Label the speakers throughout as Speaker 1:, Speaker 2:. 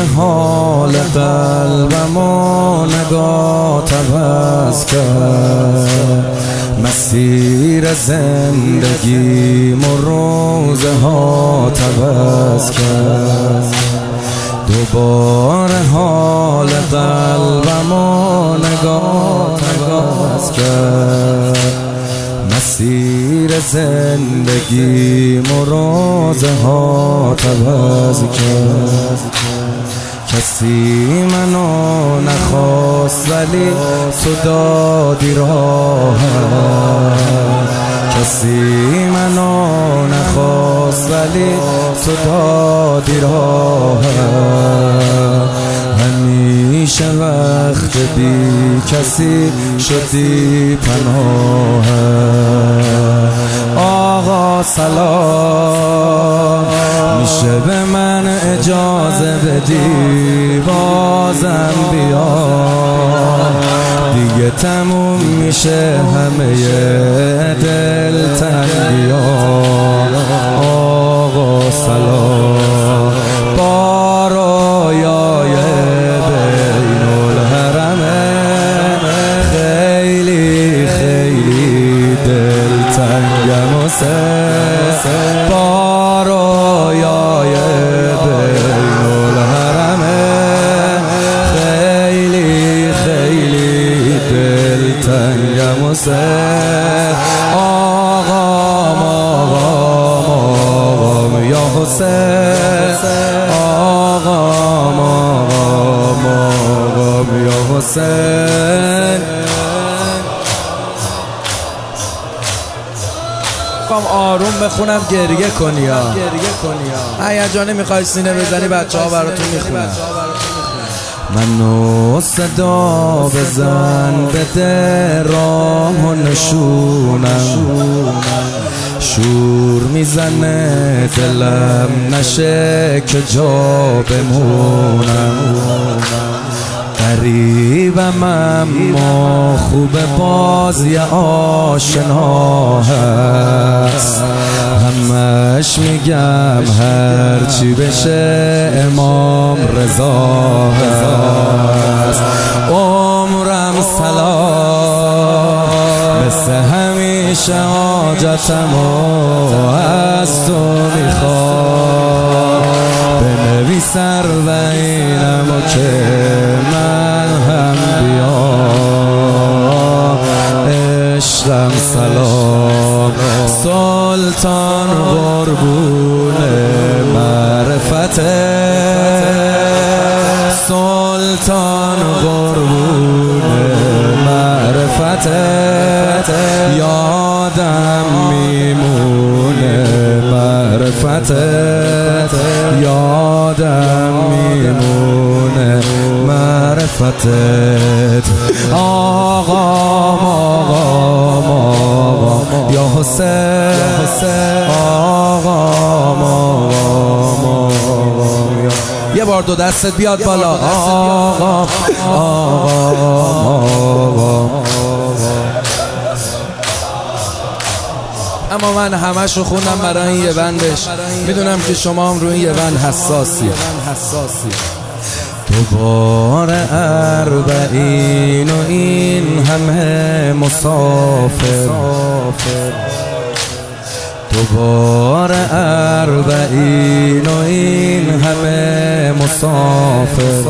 Speaker 1: حال قلبم و نگاه عوض کرد، مسیر زندگی و روزه ها عوض کرد. دوباره حال قلبم و نگاه عوض کرد، مسیر زندگی و روزه ها عوض کرد. کسی منو نخواست ولی تو دادی راه، کسی منو نخواست ولی تو دادی راه. همیشه وقت بی کسی شدی پناه. آقا سلام، میشه به من اجازه بدی بازم بیا، دیگه تموم میشه همه دلتنگی‌ها. آقا سلام، با رویای بین الحرمه خیلی خیلی دلتنگم و با رویای بین الحرمه خیلی خیلی دلتنگم و آقام آقام یا حسین، آقام آقام یا حسین. آروم بخونم گریه کنی ها، هیجانی میخوای سینه بزنی بچه ها براتون میخونم. منو صدا بزن بده راه و نشونم، شور میزنه دلم نشه که جا بمونم. غریبم اما خوب باز یه آشنا هست، همش میگم هرچی بشه امام رضا هست. عمرم سلام، مثل همیشه حاجتم و از تو میخوام، بنویس اربعینم و که من هم بیام. عشقم سلام، سلطان قربون معرفته، سلطان قربون معرفته. یادم میمونه معرفته، یادم میمونه معرفتت. آقام آقام آقام یا حسین، آقام آقام آقام. یه بار دو دستت بیاد بالا. آقام آقام آقام. اما من همش رو خوندم برای این یه بندش، میدونم که شما هم روی یه بند حساسی. دوباره اربعین و این همه مسافر، دوباره اربعین و این همه مسافر.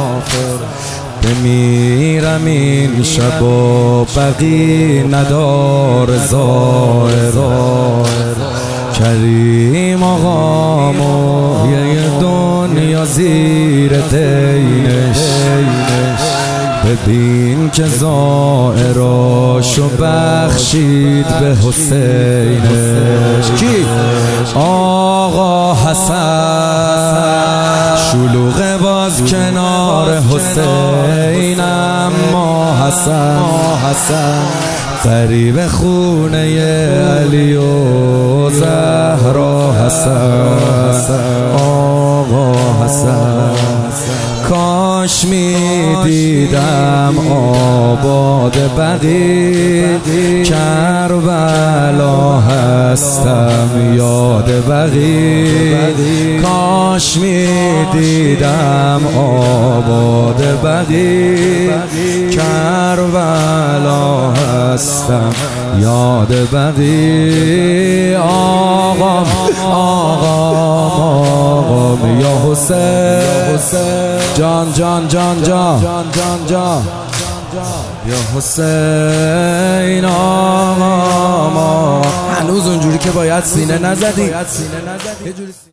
Speaker 1: بمیرم این شب و بقی ندار ظاهر، کریم آقام و یه دنیا زیر دینش. ببین که زائراشو بخشید به حسینش. کی؟ آقا حسن، شلوغ باز کنار حسین، اما حسن قریب خونه علی و زهرا. حسن آقا حسن کاش میدیدم آباد بقیع، کربلا هستم یاد بقیع. کاش میدیدم آباد بقیع، کربلا هستم یاد بقیع. آقام آقام یا حسین، جان جان جان جان جان یا حسین. آقام هنوز اونجوری که باید سینه نزدی.